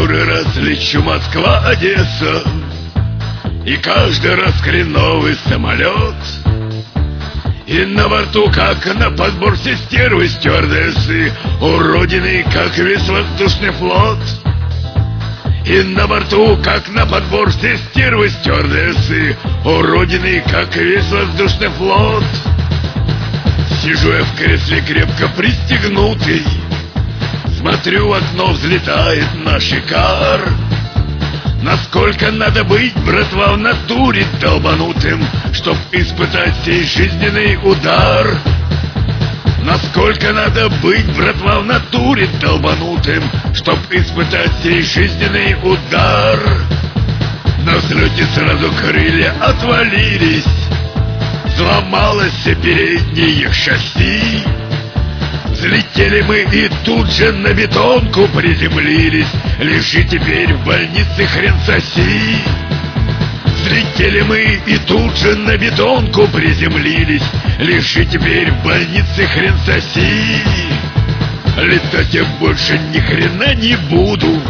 который раз лечу Москва-Одесса, и каждый раз хреновый самолет. И на борту, как на подборке стервы стюардессы, у родины, как весь воздушный флот. И на борту, как на подборке стервы стюардессы, у родины, как весь воздушный флот. Сижу я в кресле крепко пристегнутый, смотрю в окно, взлетает наш Икар. Насколько надо быть, братва, в натуре долбанутым, чтоб испытать сей жизненный удар? Насколько надо быть, братва, в натуре долбанутым, чтоб испытать сей жизненный удар? На взлете сразу крылья отвалились, сломалось все переднее шасси. Взлетели мы и тут же на бетонку приземлились. Лежи теперь в больнице, хрен соси. Взлетели мы и тут же на бетонку приземлились. Лежи теперь в больнице, хрен соси. Летать я больше ни хрена не буду.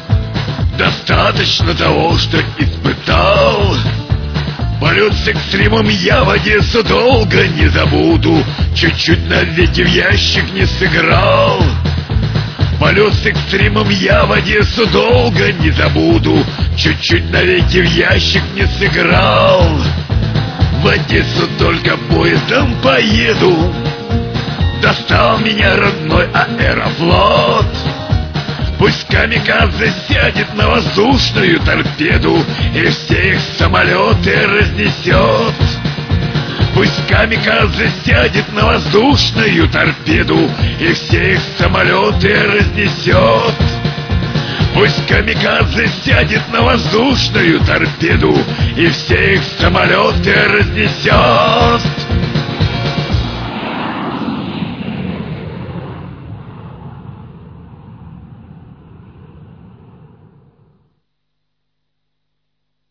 Достаточно того, что испытал. Полет с экстримом я в Одессу долго не забуду. Чуть-чуть навеки в ящик не сыграл. Полет с экстримом я в Одессу долго не забуду. Чуть-чуть навеки в ящик не сыграл. В Одессу только поездом поеду. Достал меня родной Аэрофлот. Пусть камикадзе сядет на воздушную торпеду и все их самолеты разнесет. Пусть камикадзе сядет на воздушную торпеду и все их самолеты разнесет. Пусть камикадзе сядет на воздушную торпеду и все их самолеты разнесет.